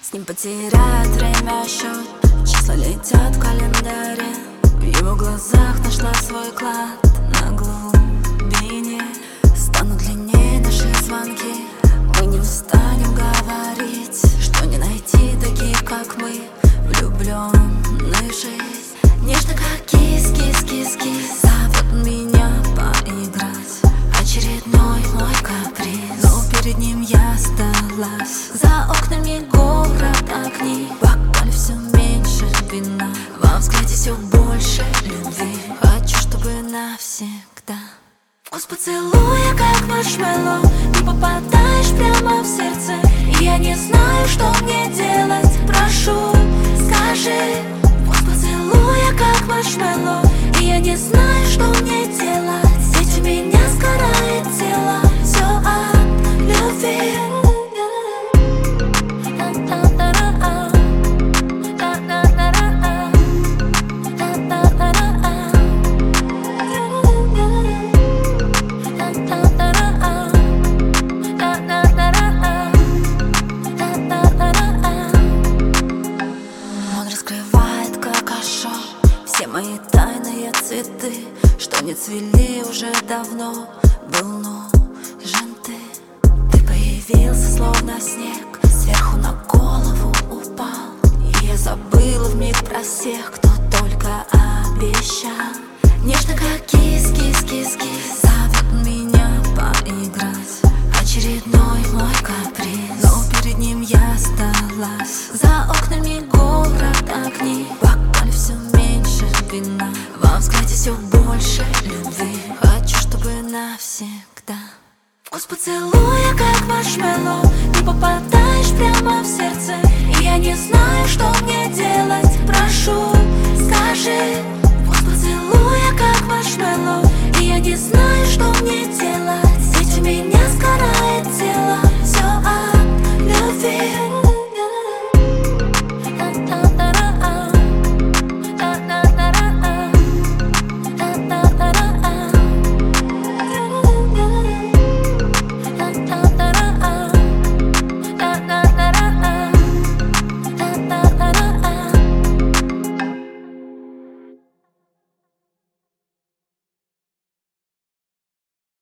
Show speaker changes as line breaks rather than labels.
С ним потеряет время счет, числа летят в календаре. В его глазах нашла свой клад на глубине. Станут длиннее наши звонки, мы не устанем говорить, что не найти таких, как мы, влюбленных в жизнь. Нежно как кис-кис-кис-кис зовет меня поиграть. Очередной мой каприз, но перед ним я сдалась. За окнами город, огни, в бокале все меньше вина, во взгляде все больше любви. Хочу, чтобы навсегда. Вкус поцелуя, как маршмеллоу, ты попадаешь прямо в сердце, и я не знаю, что мне делать. Прошу, скажи. Вкус поцелуя, как маршмеллоу, и я не знаю, что мне делать. Ведь у меня сгорает тело, все от любви. Все мои тайные цветы, что не цвели уже давно, был нужен ты. Ты появился словно снег, сверху на голову упал, и я забыла вмиг про всех, кто только обещал. Нежно как кис-кис-кис-кис зовет меня поиграть. Очередной мой каприз, но перед ним я сдалась. За окнами город, огни, в бокале все меньше вина, во взгляде все больше любви. Хочу, чтобы навсегда. Вкус поцелуя, как маршмеллоу, ты попадаешь прямо в сердце, и я не знаю, что мне делать.